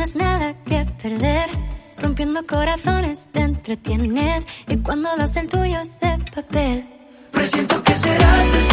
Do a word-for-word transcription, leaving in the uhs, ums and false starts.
tienes nada que perder. Rompiendo corazones te entretienes y cuando das el tuyo es de papel. Presiento que serás